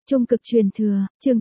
Trung cực truyền thừa, chương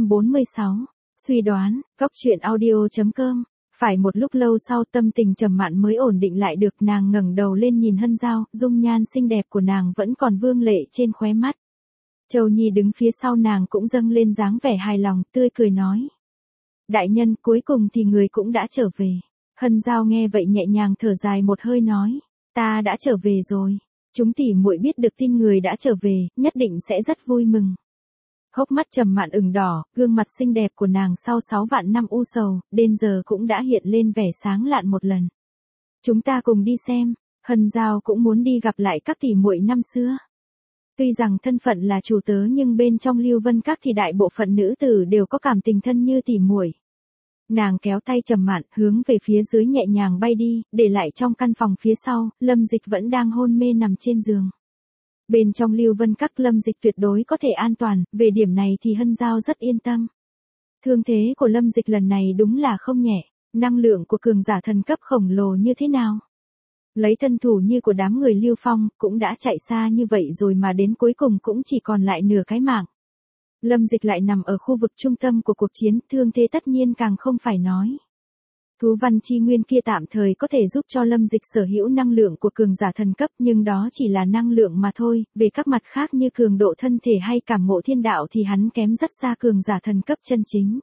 646. Suy đoán, góc truyện audio.com. Phải một lúc lâu sau tâm tình trầm mạn mới ổn định lại được, nàng ngẩng đầu lên nhìn Hân Giao, dung nhan xinh đẹp của nàng vẫn còn vương lệ trên khóe mắt. Châu Nhi đứng phía sau nàng cũng dâng lên dáng vẻ hài lòng, tươi cười nói. Đại nhân, cuối cùng thì người cũng đã trở về. Hân Giao nghe vậy nhẹ nhàng thở dài một hơi nói. Ta đã trở về rồi. Chúng tỷ muội biết được tin người đã trở về, nhất định sẽ rất vui mừng. Hốc mắt trầm mạn ửng đỏ, gương mặt xinh đẹp của nàng sau 6 vạn năm u sầu, đến giờ cũng đã hiện lên vẻ sáng lạn một lần. Chúng ta cùng đi xem. Hân Giao cũng muốn đi gặp lại các tỷ muội năm xưa. Tuy rằng thân phận là chủ tớ nhưng bên trong Lưu Vân Các thì đại bộ phận nữ tử đều có cảm tình thân như tỷ muội. Nàng kéo tay trầm mạn hướng về phía dưới nhẹ nhàng bay đi, để lại trong căn phòng phía sau, Lâm Dịch vẫn đang hôn mê nằm trên giường. Bên trong Lưu Vân Các Lâm Dịch tuyệt đối có thể an toàn, về điểm này thì Hân Giao rất yên tâm. Thương thế của Lâm Dịch lần này đúng là không nhẹ, năng lượng của cường giả thần cấp khổng lồ như thế nào? Lấy thân thủ như của đám người Lưu Phong, cũng đã chạy xa như vậy rồi mà đến cuối cùng cũng chỉ còn lại nửa cái mạng. Lâm Dịch lại nằm ở khu vực trung tâm của cuộc chiến, thương thế tất nhiên càng không phải nói. Thú văn chi nguyên kia tạm thời có thể giúp cho Lâm Dịch sở hữu năng lượng của cường giả thần cấp, nhưng đó chỉ là năng lượng mà thôi, về các mặt khác như cường độ thân thể hay cảm ngộ thiên đạo thì hắn kém rất xa cường giả thần cấp chân chính.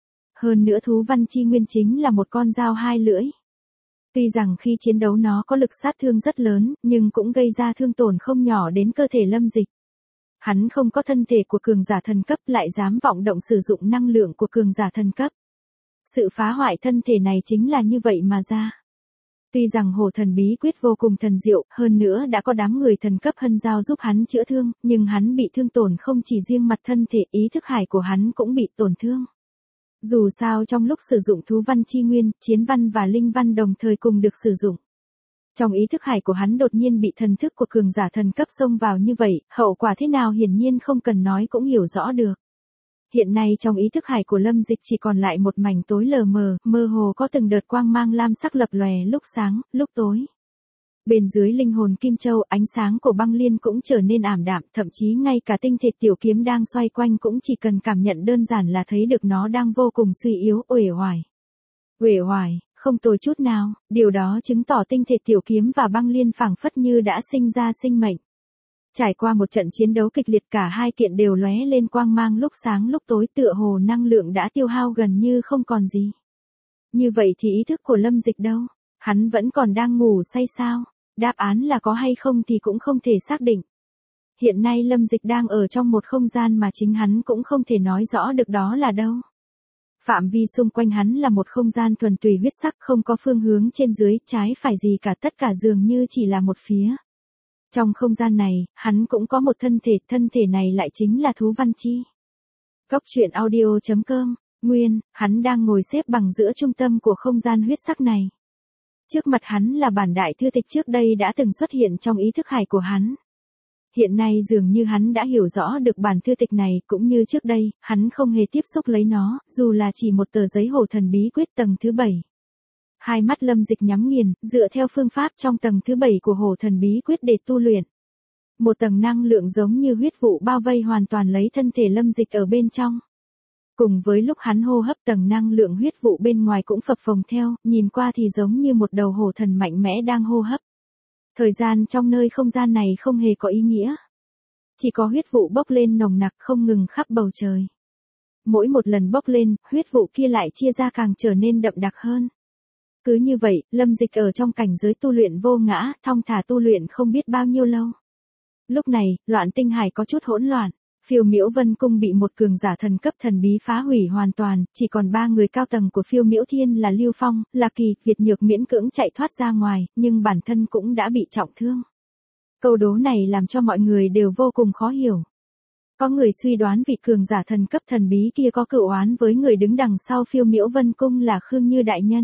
Hơn nữa thú văn chi nguyên chính là một con dao hai lưỡi. Tuy rằng khi chiến đấu nó có lực sát thương rất lớn, nhưng cũng gây ra thương tổn không nhỏ đến cơ thể Lâm Dịch. Hắn không có thân thể của cường giả thần cấp lại dám vọng động sử dụng năng lượng của cường giả thần cấp. Sự phá hoại thân thể này chính là như vậy mà ra. Tuy rằng hổ thần bí quyết vô cùng thần diệu, hơn nữa đã có đám người thần cấp Hân Giao giúp hắn chữa thương, nhưng hắn bị thương tổn không chỉ riêng mặt thân thể, ý thức hải của hắn cũng bị tổn thương. Dù sao trong lúc sử dụng thú văn chi nguyên, chiến văn và linh văn đồng thời cùng được sử dụng. Trong ý thức hải của hắn đột nhiên bị thần thức của cường giả thần cấp xông vào như vậy, hậu quả thế nào hiển nhiên không cần nói cũng hiểu rõ được. Hiện nay trong ý thức hải của Lâm Dịch chỉ còn lại một mảnh tối lờ mờ, mơ hồ có từng đợt quang mang lam sắc lập lòe lúc sáng, lúc tối. Bên dưới linh hồn Kim Châu, ánh sáng của băng liên cũng trở nên ảm đạm, thậm chí ngay cả tinh thịt tiểu kiếm đang xoay quanh cũng chỉ cần cảm nhận đơn giản là thấy được nó đang vô cùng suy yếu, uể oải. Uể oải, không tồi chút nào, điều đó chứng tỏ tinh thịt tiểu kiếm và băng liên phảng phất như đã sinh ra sinh mệnh. Trải qua một trận chiến đấu kịch liệt cả hai kiện đều lóe lên quang mang lúc sáng lúc tối, tựa hồ năng lượng đã tiêu hao gần như không còn gì. Như vậy thì ý thức của Lâm Dịch đâu? Hắn vẫn còn đang ngủ say sao? Đáp án là có hay không thì cũng không thể xác định. Hiện nay Lâm Dịch đang ở trong một không gian mà chính hắn cũng không thể nói rõ được đó là đâu. Phạm vi xung quanh hắn là một không gian thuần túy huyết sắc, không có phương hướng trên dưới, trái phải gì cả, tất cả dường như chỉ là một phía. Trong không gian này, hắn cũng có một thân thể này lại chính là thú văn chi. Góc truyện audio.com, Nguyên, hắn đang ngồi xếp bằng giữa trung tâm của không gian huyết sắc này. Trước mặt hắn là bản đại thư tịch trước đây đã từng xuất hiện trong ý thức hải của hắn. Hiện nay dường như hắn đã hiểu rõ được bản thư tịch này, cũng như trước đây, hắn không hề tiếp xúc lấy nó, dù là chỉ một tờ giấy hổ thần bí quyết tầng thứ 7. Hai mắt Lâm Dịch nhắm nghiền, dựa theo phương pháp trong tầng thứ 7 của hổ thần bí quyết để tu luyện. Một tầng năng lượng giống như huyết vụ bao vây hoàn toàn lấy thân thể Lâm Dịch ở bên trong. Cùng với lúc hắn hô hấp, tầng năng lượng huyết vụ bên ngoài cũng phập phồng theo, nhìn qua thì giống như một đầu hổ thần mạnh mẽ đang hô hấp. Thời gian trong nơi không gian này không hề có ý nghĩa. Chỉ có huyết vụ bốc lên nồng nặc không ngừng khắp bầu trời. Mỗi một lần bốc lên, huyết vụ kia lại chia ra càng trở nên đậm đặc hơn. Cứ như vậy, Lâm Dịch ở trong cảnh giới tu luyện vô ngã, thong thả tu luyện không biết bao nhiêu lâu. Lúc này, Loạn Tinh Hải có chút hỗn loạn. Phiêu Miễu Vân Cung bị một cường giả thần cấp thần bí phá hủy hoàn toàn, chỉ còn 3 người cao tầng của Phiêu Miễu Thiên là Lưu Phong, Lạc Kỳ, Việt Nhược miễn cưỡng chạy thoát ra ngoài, nhưng bản thân cũng đã bị trọng thương. Câu đố này làm cho mọi người đều vô cùng khó hiểu. Có người suy đoán vị cường giả thần cấp thần bí kia có cựu oán với người đứng đằng sau Phiêu Miễu Vân Cung là Khương Như đại nhân.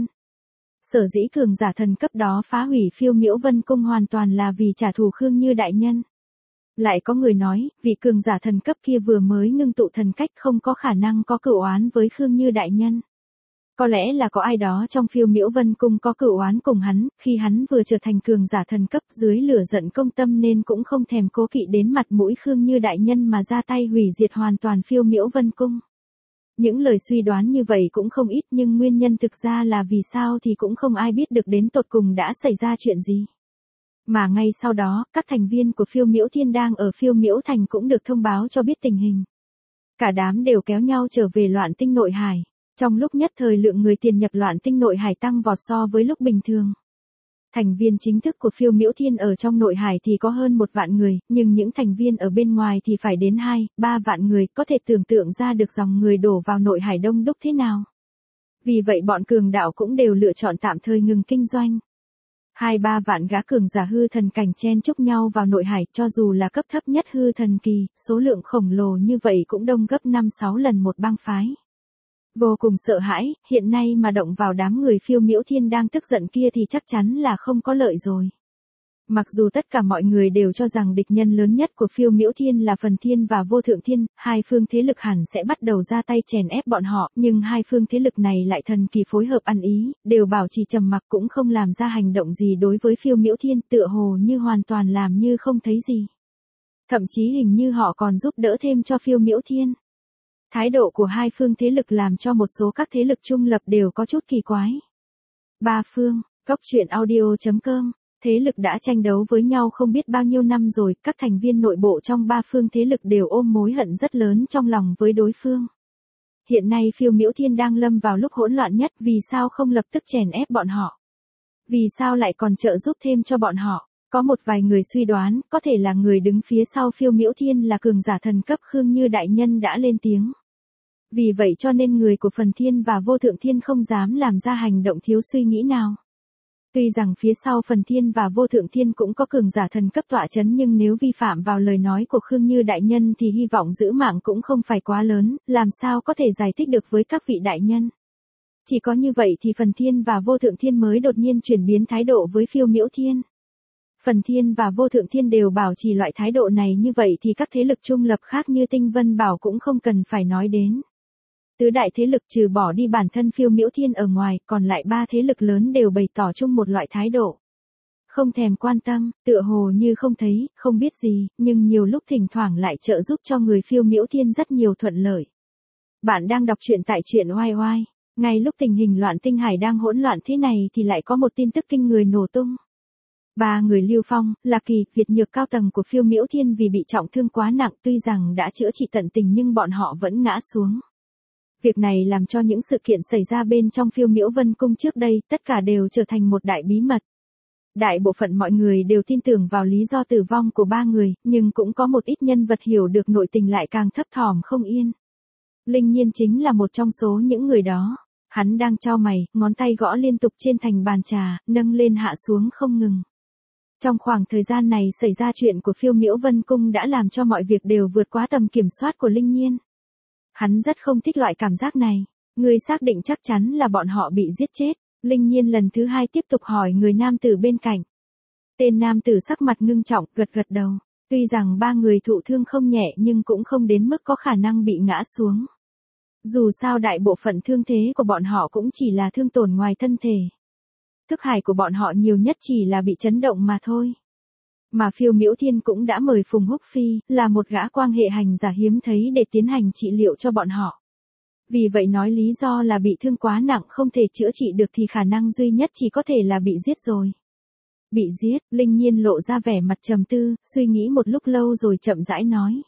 Sở dĩ cường giả thần cấp đó phá hủy Phiêu Miễu Vân Cung hoàn toàn là vì trả thù Khương Như đại nhân. Lại có người nói, vị cường giả thần cấp kia vừa mới ngưng tụ thần cách không có khả năng có cựu oán với Khương Như đại nhân. Có lẽ là có ai đó trong Phiêu Miễu Vân Cung có cửu oán cùng hắn, khi hắn vừa trở thành cường giả thần cấp dưới lửa giận công tâm nên cũng không thèm cố kỵ đến mặt mũi Khương Như đại nhân mà ra tay hủy diệt hoàn toàn Phiêu Miễu Vân Cung. Những lời suy đoán như vậy cũng không ít nhưng nguyên nhân thực ra là vì sao thì cũng không ai biết được đến tột cùng đã xảy ra chuyện gì. Mà ngay sau đó, các thành viên của Phiêu Miễu Thiên đang ở Phiêu Miễu Thành cũng được thông báo cho biết tình hình. Cả đám đều kéo nhau trở về Loạn Tinh Nội Hải. Trong lúc nhất thời lượng người tiền nhập Loạn Tinh Nội Hải tăng vọt so với lúc bình thường. Thành viên chính thức của Phiêu Miễu Thiên ở trong Nội Hải thì có hơn 1 vạn người, nhưng những thành viên ở bên ngoài thì phải đến 2-3 vạn người, có thể tưởng tượng ra được dòng người đổ vào Nội Hải đông đúc thế nào. Vì vậy bọn cường đạo cũng đều lựa chọn tạm thời ngừng kinh doanh. 2-3 vạn gã cường giả hư thần cảnh chen chúc nhau vào Nội Hải, cho dù là cấp thấp nhất hư thần kỳ, số lượng khổng lồ như vậy cũng đông gấp 5-6 lần một bang phái. Vô cùng sợ hãi, hiện nay mà động vào đám người Phiêu Miễu Thiên đang tức giận kia thì chắc chắn là không có lợi rồi. Mặc dù tất cả mọi người đều cho rằng địch nhân lớn nhất của Phiêu Miễu Thiên là Phần Thiên và Vô Thượng Thiên, hai phương thế lực hẳn sẽ bắt đầu ra tay chèn ép bọn họ, nhưng hai phương thế lực này lại thần kỳ phối hợp ăn ý, đều bảo trì trầm mặc cũng không làm ra hành động gì đối với Phiêu Miễu Thiên, tựa hồ như hoàn toàn làm như không thấy gì. Thậm chí hình như họ còn giúp đỡ thêm cho Phiêu Miễu Thiên. Thái độ của hai phương thế lực làm cho một số các thế lực trung lập đều có chút kỳ quái. Ba phương, Góc Truyện Audio.com. Thế lực đã tranh đấu với nhau không biết bao nhiêu năm rồi, các thành viên nội bộ trong ba phương thế lực đều ôm mối hận rất lớn trong lòng với đối phương. Hiện nay Phiêu Miễu Thiên đang lâm vào lúc hỗn loạn nhất, vì sao không lập tức chèn ép bọn họ? Vì sao lại còn trợ giúp thêm cho bọn họ? Có một vài người suy đoán, có thể là người đứng phía sau Phiêu Miễu Thiên là cường giả thần cấp Khương Như đại nhân đã lên tiếng. Vì vậy cho nên người của Phần Thiên và Vô Thượng Thiên không dám làm ra hành động thiếu suy nghĩ nào. Tuy rằng phía sau Phần Thiên và Vô Thượng Thiên cũng có cường giả thần cấp tọa chấn, nhưng nếu vi phạm vào lời nói của Khương Như đại nhân thì hy vọng giữ mạng cũng không phải quá lớn, làm sao có thể giải thích được với các vị đại nhân. Chỉ có như vậy thì Phần Thiên và Vô Thượng Thiên mới đột nhiên chuyển biến thái độ với Phiêu Miễu Thiên. Phần Thiên và Vô Thượng Thiên đều bảo trì loại thái độ này như vậy thì các thế lực trung lập khác như Tinh Vân Bảo cũng không cần phải nói đến. Tứ đại thế lực trừ bỏ đi bản thân Phiêu Miễu Thiên ở ngoài, còn lại ba thế lực lớn đều bày tỏ chung một loại thái độ. Không thèm quan tâm, tựa hồ như không thấy, không biết gì, nhưng nhiều lúc thỉnh thoảng lại trợ giúp cho người Phiêu Miễu Thiên rất nhiều thuận lợi. Bạn đang đọc truyện tại truyện oai oai. Ngay lúc tình hình Loạn Tinh Hải đang hỗn loạn thế này thì lại có một tin tức kinh người nổ tung. Ba người Lưu Phong, Lạc Kỳ, Việt Nhược cao tầng của Phiêu Miễu Thiên vì bị trọng thương quá nặng, tuy rằng đã chữa trị tận tình nhưng bọn họ vẫn ngã xuống. Việc này làm cho những sự kiện xảy ra bên trong Phiêu Miễu Vân Cung trước đây, tất cả đều trở thành một đại bí mật. Đại bộ phận mọi người đều tin tưởng vào lý do tử vong của ba người, nhưng cũng có một ít nhân vật hiểu được nội tình lại càng thấp thỏm không yên. Linh Nhiên chính là một trong số những người đó. Hắn đang chau mày, ngón tay gõ liên tục trên thành bàn trà, nâng lên hạ xuống không ngừng. Trong khoảng thời gian này xảy ra chuyện của Phiêu Miễu Vân Cung đã làm cho mọi việc đều vượt quá tầm kiểm soát của Linh Nhiên. Hắn rất không thích loại cảm giác này. Ngươi xác định chắc chắn là bọn họ bị giết chết. Linh Nhiên lần thứ hai tiếp tục hỏi người nam tử bên cạnh. Tên nam tử sắc mặt ngưng trọng, gật gật đầu. Tuy rằng ba người thụ thương không nhẹ nhưng cũng không đến mức có khả năng bị ngã xuống. Dù sao đại bộ phận thương thế của bọn họ cũng chỉ là thương tổn ngoài thân thể. Thức hải của bọn họ nhiều nhất chỉ là bị chấn động mà thôi. Mà Phiêu Miễu Thiên cũng đã mời Phùng Húc Phi, là một gã quan hệ hành giả hiếm thấy để tiến hành trị liệu cho bọn họ. Vì vậy nói lý do là bị thương quá nặng không thể chữa trị được thì khả năng duy nhất chỉ có thể là bị giết rồi. Bị giết, Linh Nhiên lộ ra vẻ mặt trầm tư, suy nghĩ một lúc lâu rồi chậm rãi nói.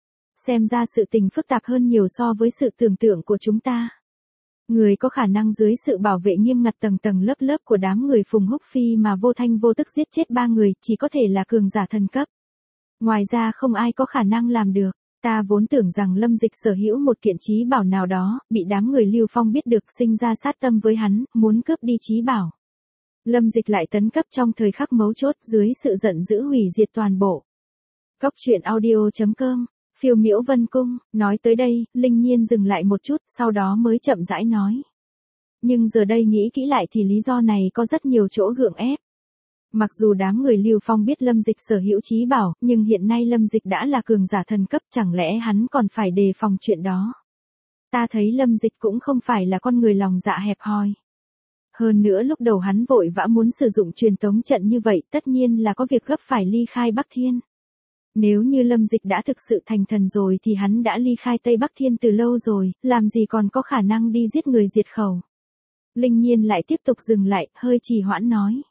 Xem ra sự tình phức tạp hơn nhiều so với sự tưởng tượng của chúng ta. Người có khả năng dưới sự bảo vệ nghiêm ngặt tầng tầng lớp lớp của đám người Phùng Húc Phi mà vô thanh vô tức giết chết ba người, chỉ có thể là cường giả thần cấp. Ngoài ra không ai có khả năng làm được. Ta vốn tưởng rằng Lâm Dịch sở hữu một kiện trí bảo nào đó, bị đám người Lưu Phong biết được sinh ra sát tâm với hắn, muốn cướp đi trí bảo. Lâm Dịch lại tấn cấp trong thời khắc mấu chốt dưới sự giận dữ hủy diệt toàn bộ. Góc Truyện Audio.com. Phiêu Miễu Vân Cung. Nói tới đây, Linh Nhiên dừng lại một chút, sau đó mới chậm rãi nói. Nhưng giờ đây nghĩ kỹ lại thì lý do này có rất nhiều chỗ gượng ép. Mặc dù đám người Lưu Phong biết Lâm Dịch sở hữu trí bảo, nhưng hiện nay Lâm Dịch đã là cường giả thần cấp, chẳng lẽ hắn còn phải đề phòng chuyện đó. Ta thấy Lâm Dịch cũng không phải là con người lòng dạ hẹp hòi. Hơn nữa lúc đầu hắn vội vã muốn sử dụng truyền tống trận như vậy tất nhiên là có việc gấp phải ly khai Bắc Thiên. Nếu như Lâm Dịch đã thực sự thành thần rồi thì hắn đã ly khai Tây Bắc Thiên từ lâu rồi, làm gì còn có khả năng đi giết người diệt khẩu. Linh Nhiên lại tiếp tục dừng lại, hơi trì hoãn nói.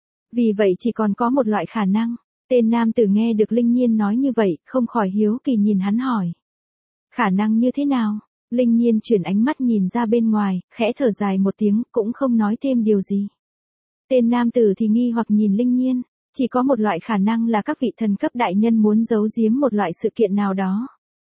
Vì vậy chỉ còn có một loại khả năng. Tên nam tử nghe được Linh Nhiên nói như vậy, không khỏi hiếu kỳ nhìn hắn hỏi. Khả năng như thế nào? Linh Nhiên chuyển ánh mắt nhìn ra bên ngoài, khẽ thở dài một tiếng, cũng không nói thêm điều gì. Tên nam tử thì nghi hoặc nhìn Linh Nhiên, chỉ có một loại khả năng là các vị thần cấp đại nhân muốn giấu giếm một loại sự kiện nào đó.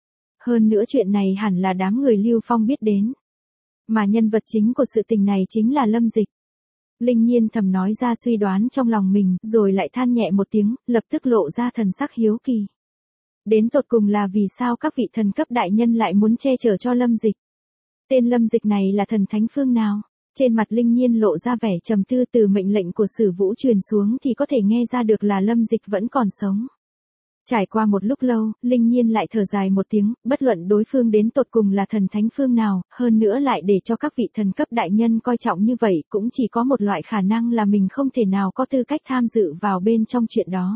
Hơn nữa chuyện này hẳn là đám người Lưu Phong biết đến. Mà nhân vật chính của sự tình này chính là Lâm Dịch. Linh Nhiên thầm nói ra suy đoán trong lòng mình, rồi lại than nhẹ một tiếng, lập tức lộ ra thần sắc hiếu kỳ. Đến tột cùng là vì sao các vị thần cấp đại nhân lại muốn che chở cho Lâm Dịch? Tên Lâm Dịch này là thần thánh phương nào? Trên mặt Linh Nhiên lộ ra vẻ trầm tư, từ mệnh lệnh của Sử Vũ truyền xuống thì có thể nghe ra được là Lâm Dịch vẫn còn sống. Trải qua một lúc lâu, Linh Nhiên lại thở dài một tiếng, bất luận đối phương đến tột cùng là thần thánh phương nào, hơn nữa lại để cho các vị thần cấp đại nhân coi trọng như vậy, cũng chỉ có một loại khả năng là mình không thể nào có tư cách tham dự vào bên trong chuyện đó.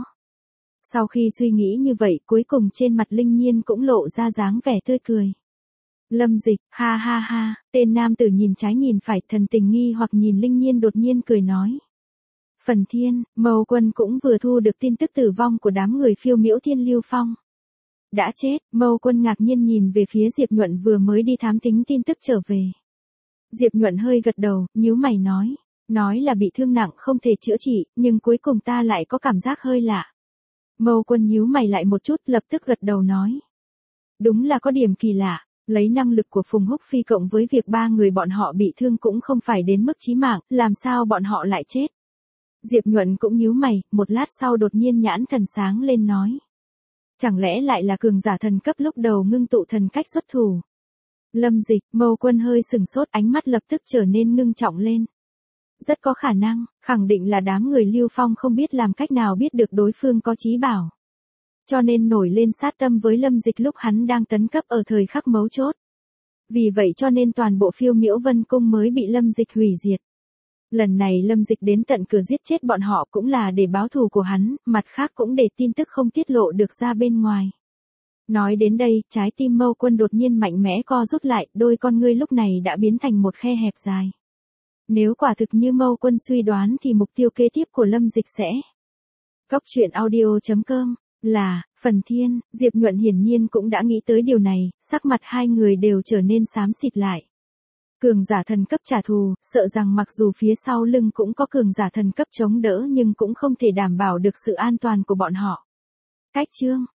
Sau khi suy nghĩ như vậy, cuối cùng trên mặt Linh Nhiên cũng lộ ra dáng vẻ tươi cười. Lâm Dịch, ha ha ha, tên nam tử nhìn trái nhìn phải, thần tình nghi hoặc nhìn Linh Nhiên đột nhiên cười nói. Phần Thiên, Mâu Quân cũng vừa thu được tin tức tử vong của đám người Phiêu Miễu Thiên Lưu Phong. Đã chết, Mâu Quân ngạc nhiên nhìn về phía Diệp Nhuận vừa mới đi thám thính tin tức trở về. Diệp Nhuận hơi gật đầu, nhíu mày nói là bị thương nặng không thể chữa trị, nhưng cuối cùng ta lại có cảm giác hơi lạ. Mâu Quân nhíu mày lại một chút, lập tức gật đầu nói. Đúng là có điểm kỳ lạ. Lấy năng lực của Phùng Húc Phi cộng với việc ba người bọn họ bị thương cũng không phải đến mức chí mạng, làm sao bọn họ lại chết? Diệp Nhuận cũng nhíu mày, một lát sau đột nhiên nhãn thần sáng lên nói. Chẳng lẽ lại là cường giả thần cấp lúc đầu ngưng tụ thần cách xuất thủ? Lâm Dịch, Mâu Quân hơi sừng sốt, ánh mắt lập tức trở nên ngưng trọng lên. Rất có khả năng, khẳng định là đám người Lưu Phong không biết làm cách nào biết được đối phương có chí bảo. Cho nên nổi lên sát tâm với Lâm Dịch lúc hắn đang tấn cấp ở thời khắc mấu chốt. Vì vậy cho nên toàn bộ Phiêu Miễu Vân Cung mới bị Lâm Dịch hủy diệt. Lần này Lâm Dịch đến tận cửa giết chết bọn họ cũng là để báo thù của hắn, mặt khác cũng để tin tức không tiết lộ được ra bên ngoài. Nói đến đây, trái tim Mâu Quân đột nhiên mạnh mẽ co rút lại, đôi con ngươi lúc này đã biến thành một khe hẹp dài. Nếu quả thực như Mâu Quân suy đoán thì mục tiêu kế tiếp của Lâm Dịch sẽ... Goctruyện.audio.com là, Phần Thiên. Diệp Nhuận hiển nhiên cũng đã nghĩ tới điều này, sắc mặt hai người đều trở nên xám xịt lại. Cường giả thần cấp trả thù, sợ rằng mặc dù phía sau lưng cũng có cường giả thần cấp chống đỡ nhưng cũng không thể đảm bảo được sự an toàn của bọn họ. Cách chương